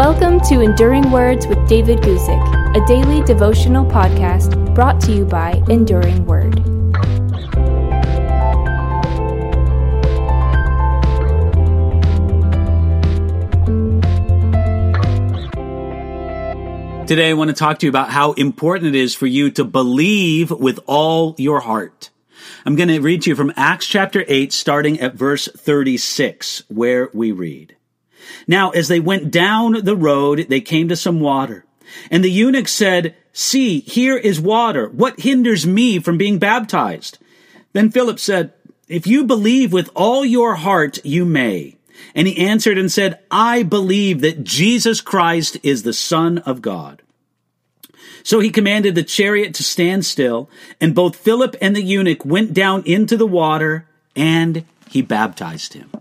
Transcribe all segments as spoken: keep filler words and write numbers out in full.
Welcome to Enduring Words with David Guzik, a daily devotional podcast brought to you by Enduring Word. Today I want to talk to you about how important it is for you to believe with all your heart. I'm going to read to you from Acts chapter eight, starting at verse thirty-six, where we read. Now, as they went down the road, they came to some water. And the eunuch said, "See, here is water. What hinders me from being baptized?" Then Philip said, "If you believe with all your heart, you may." And he answered and said, "I believe that Jesus Christ is the Son of God." So he commanded the chariot to stand still, and both Philip and the eunuch went down into the water, and he baptized him.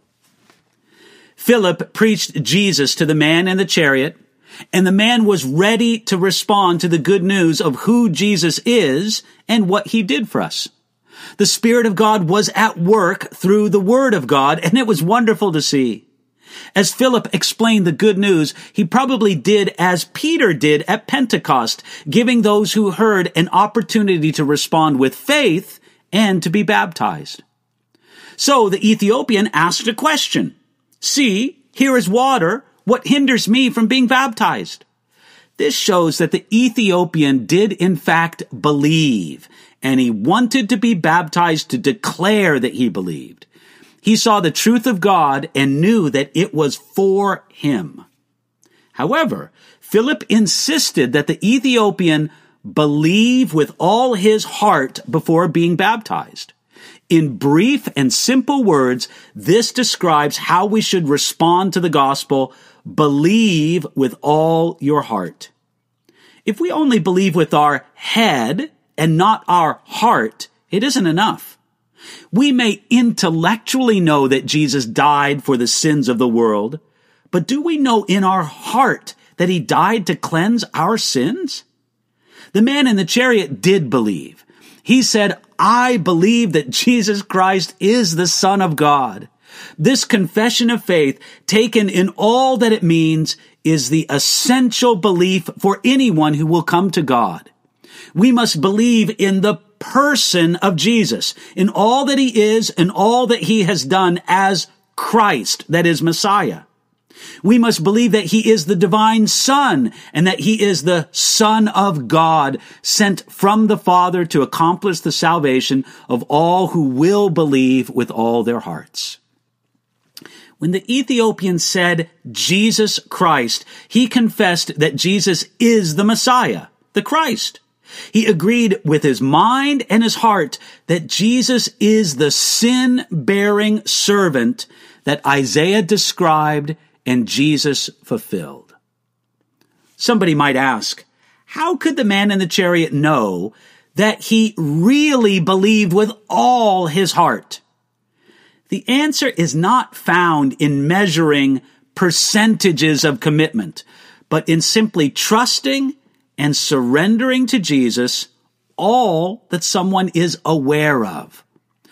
Philip preached Jesus to the man in the chariot, and the man was ready to respond to the good news of who Jesus is and what he did for us. The Spirit of God was at work through the Word of God, and it was wonderful to see. As Philip explained the good news, he probably did as Peter did at Pentecost, giving those who heard an opportunity to respond with faith and to be baptized. So the Ethiopian asked a question. "See, here is water. What hinders me from being baptized?" This shows that the Ethiopian did in fact believe, and he wanted to be baptized to declare that he believed. He saw the truth of God and knew that it was for him. However, Philip insisted that the Ethiopian believe with all his heart before being baptized. In brief and simple words, this describes how we should respond to the gospel: believe with all your heart. If we only believe with our head and not our heart, it isn't enough. We may intellectually know that Jesus died for the sins of the world, but do we know in our heart that he died to cleanse our sins? The man in the chariot did believe. He said, "I believe that Jesus Christ is the Son of God." This confession of faith, taken in all that it means, is the essential belief for anyone who will come to God. We must believe in the person of Jesus, in all that he is and all that he has done as Christ, that is Messiah. We must believe that he is the divine Son and that he is the Son of God, sent from the Father to accomplish the salvation of all who will believe with all their hearts. When the Ethiopian said Jesus Christ, he confessed that Jesus is the Messiah, the Christ. He agreed with his mind and his heart that Jesus is the sin-bearing servant that Isaiah described and Jesus fulfilled. Somebody might ask, how could the man in the chariot know that he really believed with all his heart? The answer is not found in measuring percentages of commitment, but in simply trusting and surrendering to Jesus all that someone is aware of.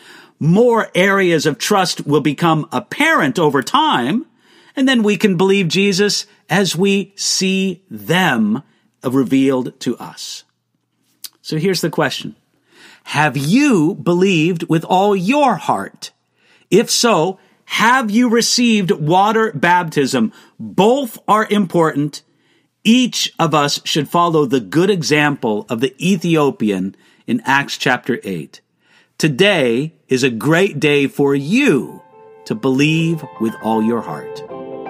More areas of trust will become apparent over time, and then we can believe Jesus as we see them revealed to us. So here's the question. Have you believed with all your heart? If so, have you received water baptism? Both are important. Each of us should follow the good example of the Ethiopian in Acts chapter eight. Today is a great day for you to believe with all your heart.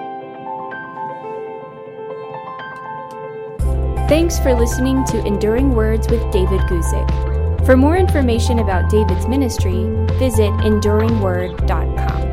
Thanks for listening to Enduring Words with David Guzik. For more information about David's ministry, visit enduring word dot com.